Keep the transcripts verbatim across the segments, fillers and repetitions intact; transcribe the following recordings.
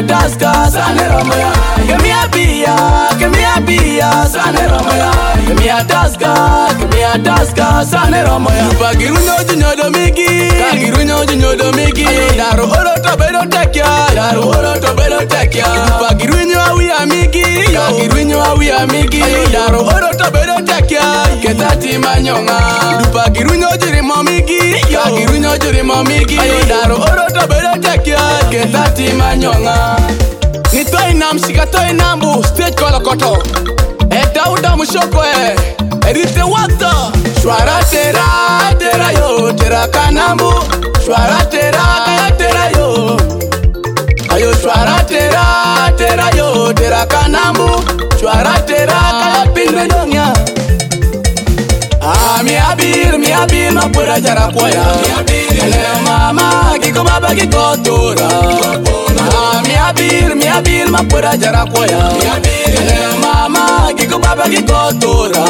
taska sane romoya. Give me a beer, give me a beer, sane romoya. Give me a taska, give me a taska sane romoya. Dupa giruno jinyo domigi, giruno jinyo domigi. Daru oro to bedo tekya, daru oro to bedo tekya. Dupa giruno awi amigi, giruno awi amigi. Daru oro to bedo tekya, ketati manyonga. Dupa giruno jiri momigi, giruno jiri momigi. Daru oro to bedo tekya, ketati manyonga. Ni toi nam shika toi nambu, stage kolokoto. Eta uda mushoko e, erite wata. Shwara tera, tera yo, tera kanambu. Shwara tera, tera yo. Ayo shwara tera, tera yo, tera kanambu. Shwara tera, kaya pingre donya. Ah, mi abir, mi abir, ma pura jara kwaya. Ele mama, kiko baba, kiko tora. Ah, mi abir, mi abir, ma pura jara kwaya. Ele mama, kiko baba, kiko tora.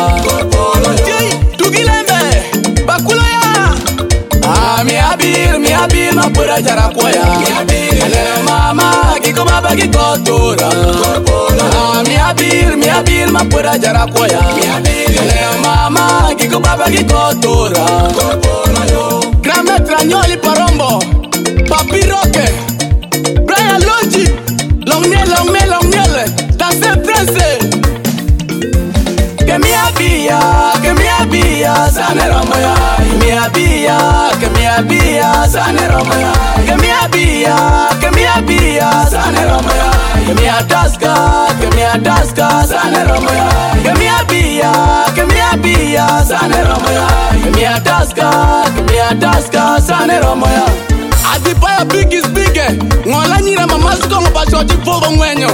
Tugilembe, bakulo ya. Ah, mi abir, mi abir, ma pura jara kwaya. Ele mama, kiko baba, kiko tora. Ah, mi abir, mi abir, ma pura jara kwaya. Ele mama, kiko baba, kiko tora. Grame Tragnoli Parombo, Papi Roque, Brian Logic, Long Miel, Long Miel, Long Miel, Tasse Prince. Que mi abia, que mi abia, sane romoya. Mi abia, que mi abia, sane romoya. Que mi abia, que mi abia, sane romoya. Que mi ataska, que mi ataska, sane romoya. Que mi abia, que mi abia, sane romoya. Que mi ataska, que mi ataska, sane romoya. Adipaya big is big, ngola nyira mama skongo pasoti fogo mwenyo.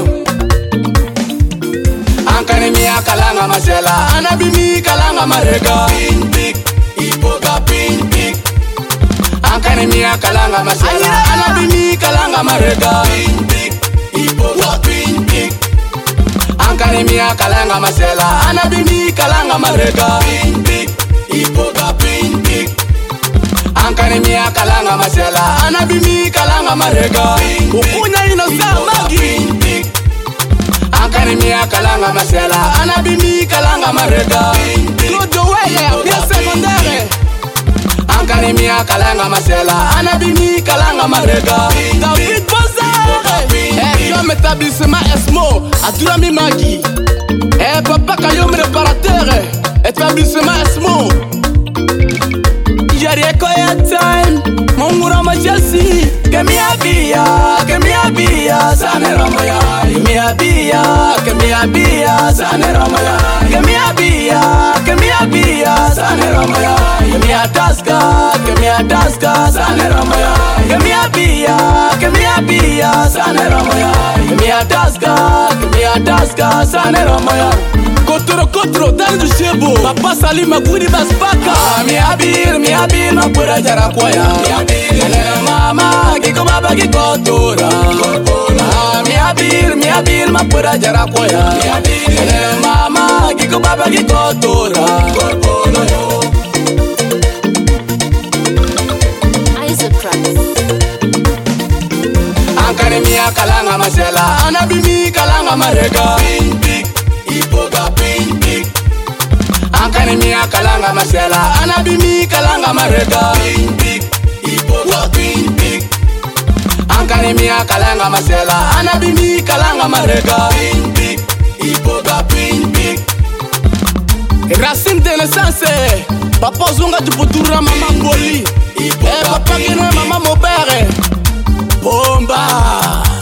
Ankani mi akalanga masela, anabi mi kalanga marega. Pin big, ipoga pin big. Ankani mi akalanga masela, anabi mi kalanga marega. Pin big, ipoga pin big. Ankani mi akalanga masela, anabi mi kalanga marega. Pin big, ipoga pin big. Ankani mi akalanga masela, anabi mi kalanga marega. Ukunya ino sa magi. Ankani mi akalanga masela, anabi mi kalanga marega. Claude Weye, bien secondaire. Ankani mi akalanga masela, anabi mi kalanga marega. David Bozare, eh, Jom établissement Esmo, Adura mi magi. Eh, papa Kayom réparateur, établissement Esmo. Jarieko ya time, mongura ma Chelsea. Que mi abia, que mi abia, sane romoya. Que mi abia, que mi abia, sane romoya. Que mi abia, que mi abia, sane romoya. Que mi ataska, que mi ataska, sane romoya. Que mi abia, que mi abia, sane romoya. Que mi ataska, que mi ataska, sane romoya. Kotoro kotoro dali du shebo, papa sali maguri baspaka. Mi abir, mi abir, ma pura jara kwaya. Mi abir, ele mama, kiko baba kiko tora. Mi abir, mi abir, ma pura jara kwaya. Mi abir, ele mama, kiko baba kiko tora. Isaac Price. Ankani mi akalanga masela, anabi mi kalanga marega. Ipoga pin big. Ankani mi akalanga masela, anabi mi kalanga marega. Pin big, ipoga pin big. Ankani mi akalanga masela, anabi mi kalanga marega. Pin big, ipoga pin big. Racine de naissance, papa zonga tu putura mama Mboli. Eh papa kina mama Mobere. Bomba.